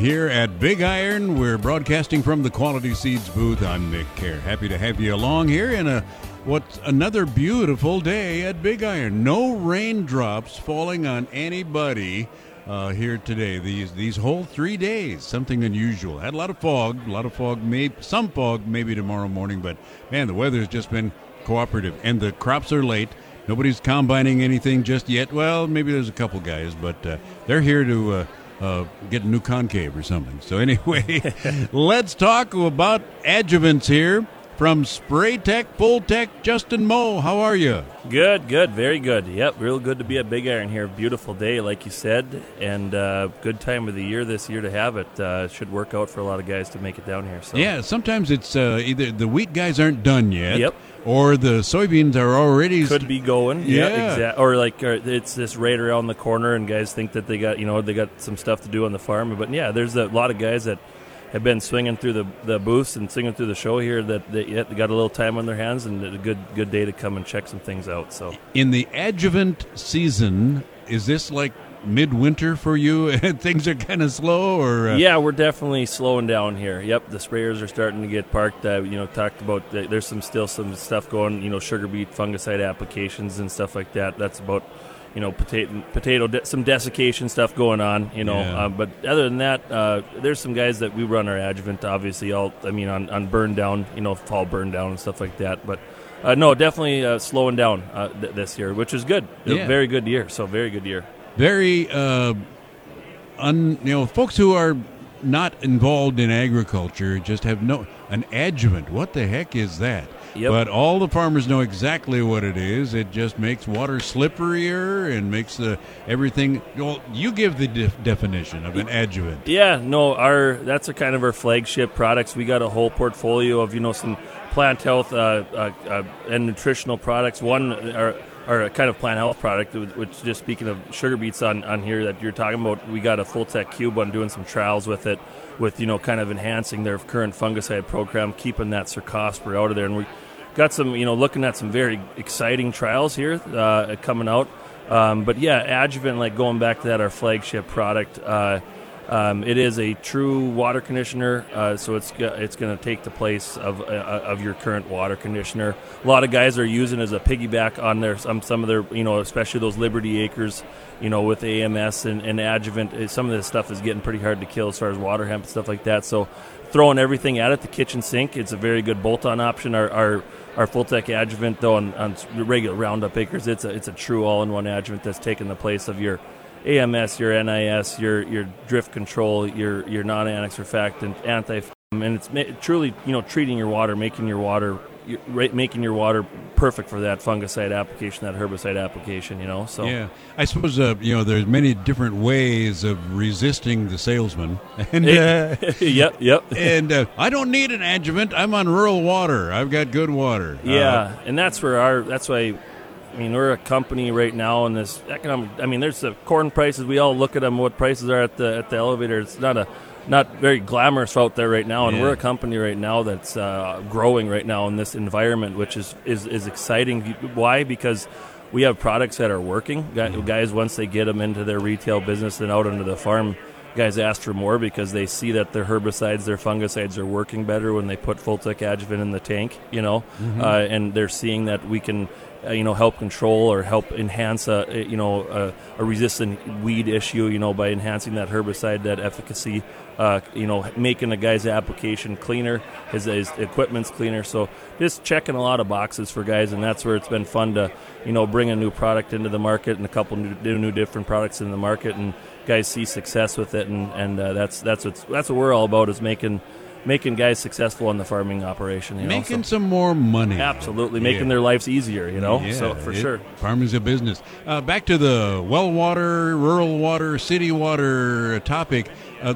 here at Big Iron. We're broadcasting from the Quality Seeds booth. I'm Mick Kerr. Happy to have you along here in what's another beautiful day at Big Iron. No raindrops falling on anybody here today. These whole 3 days, something unusual. Had a lot of fog, some fog maybe tomorrow morning, but man, the weather's just been cooperative, and the crops are late. Nobody's combining anything just yet. Well, maybe there's a couple guys, but they're here to get a new concave or something. So anyway, let's talk about adjuvants here from Spray Tech, Full Tech. Justin Moe, how are you? Good, very good. Yep, real good to be at Big Iron here. Beautiful day, like you said, and good time of the year this year to have it. Should work out for a lot of guys to make it down here. So. Yeah, sometimes it's either the wheat guys aren't done yet. Yep. Or the soybeans are already could be going, yeah, exactly. Or it's this right around the corner, and guys think that they got some stuff to do on the farm. But yeah, there's a lot of guys that have been swinging through the booths and swinging through the show here that they got a little time on their hands, and a good day to come and check some things out. So in the adjuvant season, is this like midwinter for you and things are kind of slow, or yeah, we're definitely slowing down here. Yep, the sprayers are starting to get parked. Talked about there's still some stuff going, sugar beet fungicide applications and stuff like that. That's about potato some desiccation stuff going on, Yeah. But other than that, there's some guys that we run our adjuvant obviously on burn down, fall burn down and stuff like that. But no, definitely slowing down this year, which is good. Yeah. Very good year. So very good year. Very, folks who are not involved in agriculture just have an adjuvant. What the heck is that? Yep. But all the farmers know exactly what it is. It just makes water slipperier and makes everything. Well, you give the definition of an adjuvant. Yeah, no, that's kind of our flagship products. We got a whole portfolio of some plant health and nutritional products. One are a kind of plant health product, which just speaking of sugar beets on here that you're talking about, we got a Full Tech Cube on doing some trials with it, with kind of enhancing their current fungicide program, keeping that Cercospora out of there, and we got some looking at some very exciting trials here coming out. But yeah, adjuvant, like going back to that, our flagship product. It is a true water conditioner, so it's going to take the place of your current water conditioner. A lot of guys are using it as a piggyback on some of their, especially those Liberty acres, with AMS and adjuvant. Some of this stuff is getting pretty hard to kill as far as water hemp and stuff like that. So throwing everything at it, the kitchen sink, it's a very good bolt-on option. Our Full Tech adjuvant, though, on regular Roundup acres, it's a true all-in-one adjuvant that's taking the place of your AMS, your NIS, your drift control, your non-annex surfactant, and it's truly treating your water, making your water perfect for that fungicide application, that herbicide application. So yeah, I suppose there's many different ways of resisting the salesman. And yep. And I don't need an adjuvant. I'm on rural water. I've got good water. Yeah, and that's why. We're a company right now in this economic. There's the corn prices. We all look at them, what prices are at the elevator. It's not very glamorous out there right now, and we're a company right now that's growing right now in this environment, which is exciting. Why? Because we have products that are working. Guys, once they get them into their retail business and out onto the farm, guys ask for more because they see that their herbicides, their fungicides are working better when they put Full Tech adjuvant in the tank, and they're seeing that we can help control or help enhance a resistant weed issue, by enhancing that herbicide, that efficacy, making a guy's application cleaner, his equipment's cleaner. So just checking a lot of boxes for guys, and that's where it's been fun to, bring a new product into the market and a couple new different products in the market, and guys see success with it, and that's what we're all about, is making guys successful in the farming operation. Making some more money. Absolutely. Making their lives easier, so for sure. Farming's a business. Back to the well water, rural water, city water topic.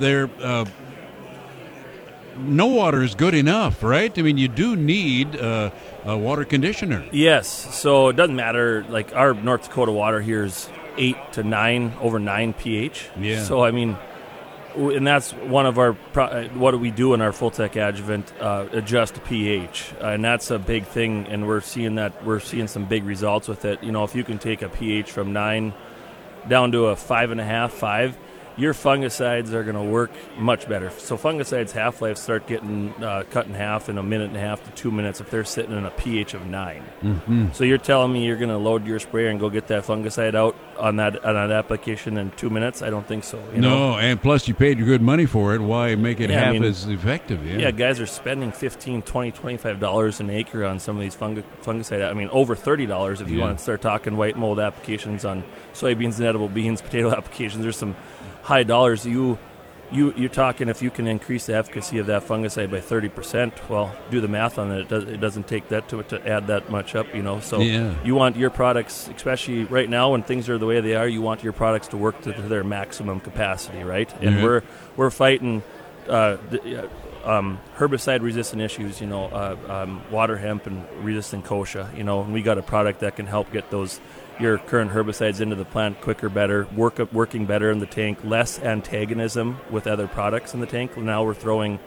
No water is good enough, right? You do need a water conditioner. Yes. So it doesn't matter. Like our North Dakota water here is 8 to 9, over 9 pH. Yeah. So, and that's one of our what do we do in our Full Tech adjuvant, adjust pH, and that's a big thing, and we're seeing some big results with it. If you can take a pH from 9 down to a 5.5, 5, your fungicides are going to work much better. So fungicides half-life start getting cut in half in a minute and a half to 2 minutes if they're sitting in a pH of 9. Mm-hmm. So you're telling me you're going to load your sprayer and go get that fungicide out on that application in 2 minutes? I don't think so. No, and plus you paid your good money for it. Why make it as effective? Yeah, guys are spending $15, $20, $25 an acre on some of these fungicide. I mean, over $30 if you want to start talking white mold applications on soybeans and edible beans, potato applications. There's some high dollars. You're talking if you can increase the efficacy of that fungicide by 30%. Well, do the math on it. It doesn't take that to add that much up, So you want your products, especially right now when things are the way they are, you want your products to work to their maximum capacity, right? And we're fighting herbicide-resistant issues, water hemp and resistant kochia, and we got a product that can help get your current herbicides into the plant quicker, better, working better in the tank, less antagonism with other products in the tank. Now we're throwing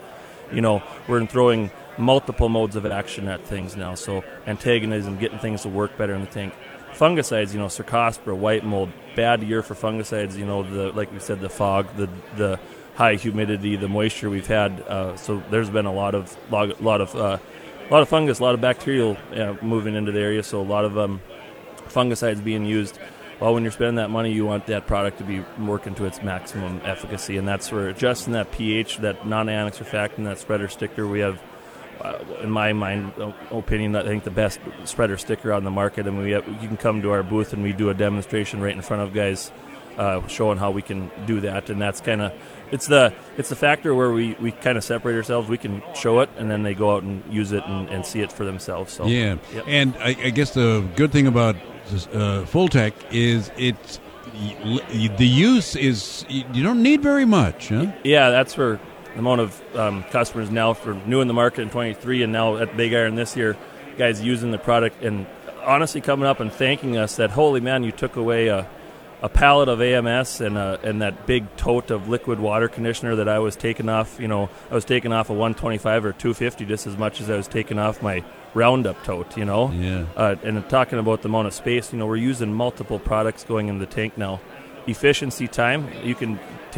multiple modes of action at things now. So antagonism, getting things to work better in the tank. Fungicides, Cercospora, white mold, bad year for fungicides. Like we said, the fog, the high humidity, the moisture we've had. So there's been a lot of fungus, a lot of bacterial moving into the area. So a lot of fungicides being used. Well, when you're spending that money, you want that product to be working to its maximum efficacy, and that's where adjusting that pH, that non-ionic surfactant, that spreader sticker, we have, in my opinion, I think the best spreader sticker on the market. And you can come to our booth and we do a demonstration right in front of guys, showing how we can do that, and that's kind of it's the factor where we kind of separate ourselves. We can show it, and then they go out and use it and see it for themselves. So and I guess the good thing about Full-Tech is the use is you don't need very much, huh? Yeah, that's for the amount of customers now for new in the market in 23 and now at Big Iron this year, guys using the product and honestly coming up and thanking us that, holy man, you took away a pallet of AMS and that big tote of liquid water conditioner that I was taking off. I was taking off a 125 or 250 just as much as I was taking off my Roundup tote, Yeah. And talking about the amount of space, we're using multiple products going in the tank now. Efficiency time, you can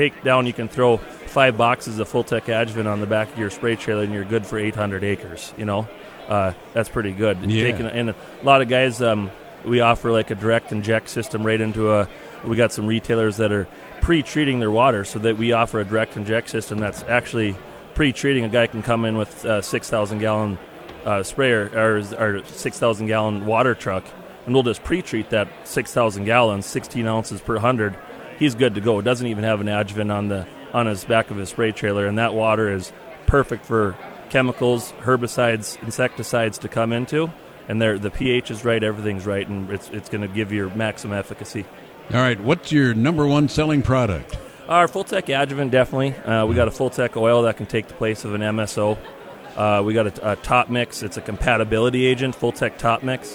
throw 5 boxes of Full-Tech adjuvant on the back of your spray trailer and you're good for 800 acres, That's pretty good. Yeah. And a lot of guys, we offer like a direct inject system right into we got some retailers that are pre-treating their water, so that we offer a direct inject system that's actually pre-treating. A guy can come in with a 6,000-gallon sprayer or 6,000-gallon water truck, and we'll just pre-treat that 6,000 gallons, 16 ounces per 100. He's good to go. Doesn't even have an adjuvant on his back of his spray trailer, and that water is perfect for chemicals, herbicides, insecticides to come into. And the pH is right, everything's right, and it's going to give you maximum efficacy. All right, what's your number one selling product? Our Full-Tech adjuvant, definitely. We got a Full-Tech oil that can take the place of an MSO. We got a top mix. It's a compatibility agent, Full-Tech top mix.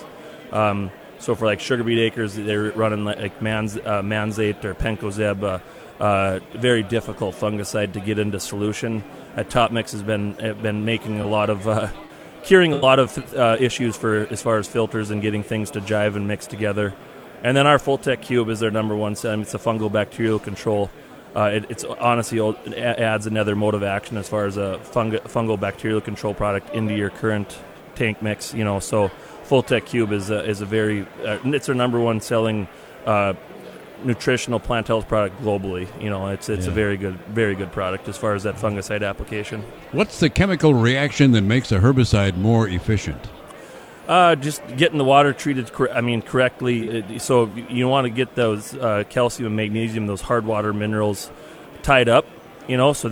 So for like sugar beet acres, they're running like Manzate or Pencozeb, very difficult fungicide to get into solution. Top mix has been making a lot of curing a lot of issues for as far as filters and getting things to jive and mix together. And then our Full-Tech Cube is their number one. It's a fungal bacterial control. It's honestly adds another mode of action as far as a fungal bacterial control product into your current tank mix. So Full-Tech Cube is a very it's our number one selling nutritional plant health product globally. It's a very good product as far as that fungicide application. What's the chemical reaction that makes a herbicide more efficient? Just getting the water treated correctly. So you want to get those calcium and magnesium, those hard water minerals, tied up. So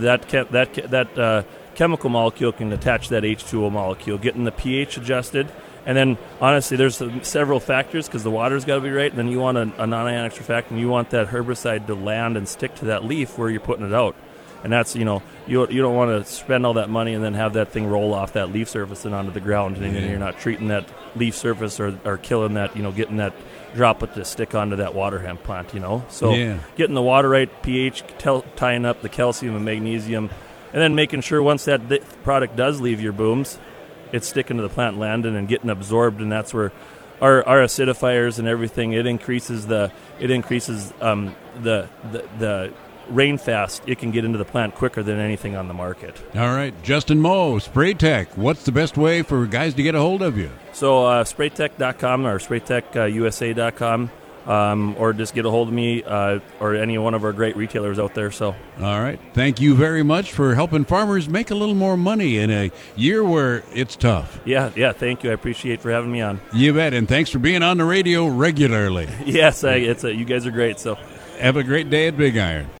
that chemical molecule can attach to that H2O molecule. Getting the pH adjusted. And then, honestly, there's several factors because the water's got to be right. And then you want a non-ionic surfactant. You want that herbicide to land and stick to that leaf where you're putting it out. And that's, you don't want to spend all that money and then have that thing roll off that leaf surface and onto the ground. And you're not treating that leaf surface or killing that, getting that droplet to stick onto that water hemp plant, So getting the water right, pH, tying up the calcium and magnesium, and then making sure once that product does leave your booms, it's sticking to the plant, landing and getting absorbed, and that's where our acidifiers and everything, it increases the rain fast, it can get into the plant quicker than anything on the market. All right, Justin Moe, Spray Tech. What's the best way for guys to get a hold of you? So spraytech.com or spraytechusa.com. Or just get a hold of me or any one of our great retailers out there. So, all right. Thank you very much for helping farmers make a little more money in a year where it's tough. Yeah. Thank you. I appreciate for having me on. You bet, and thanks for being on the radio regularly. Yes, you guys are great. So, have a great day at Big Iron.